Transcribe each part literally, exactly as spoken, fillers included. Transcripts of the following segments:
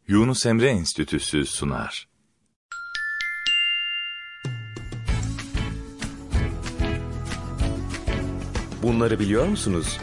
Yunus Emre Enstitüsü sunar. Bunları biliyor musunuz?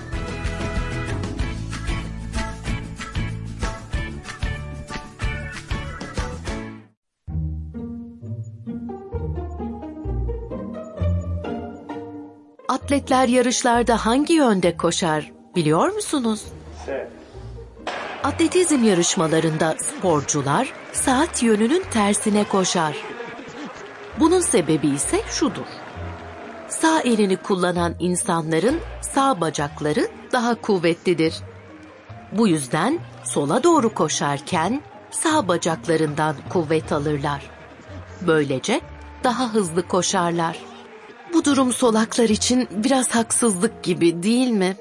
Atletler yarışlarda hangi yönde koşar biliyor musunuz? Evet. Atletizm yarışmalarında sporcular saat yönünün tersine koşar. Bunun sebebi ise şudur. Sağ elini kullanan insanların sağ bacakları daha kuvvetlidir. Bu yüzden sola doğru koşarken sağ bacaklarından kuvvet alırlar. Böylece daha hızlı koşarlar. Bu durum solaklar için biraz haksızlık gibi değil mi?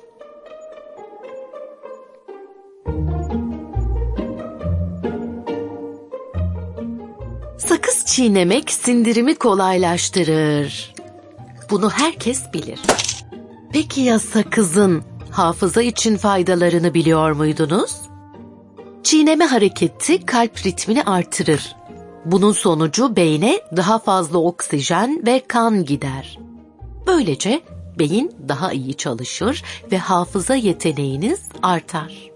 Sakız çiğnemek sindirimi kolaylaştırır. Bunu herkes bilir. Peki ya sakızın hafıza için faydalarını biliyor muydunuz? Çiğneme hareketi kalp ritmini artırır. Bunun sonucu beyne daha fazla oksijen ve kan gider. Böylece beyin daha iyi çalışır ve hafıza yeteneğiniz artar.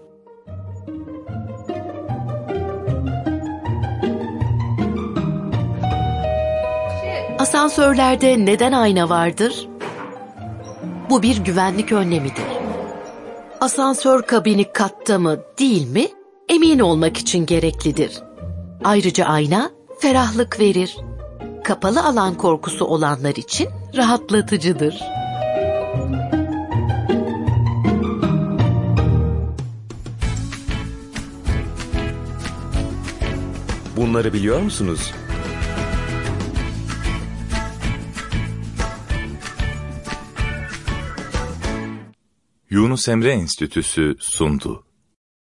Asansörlerde neden ayna vardır? Bu bir güvenlik önlemidir. Asansör kabini katta mı, değil mi? Emin olmak için gereklidir. Ayrıca ayna ferahlık verir. Kapalı alan korkusu olanlar için rahatlatıcıdır. Bunları biliyor musunuz? Yunus Emre Enstitüsü sundu.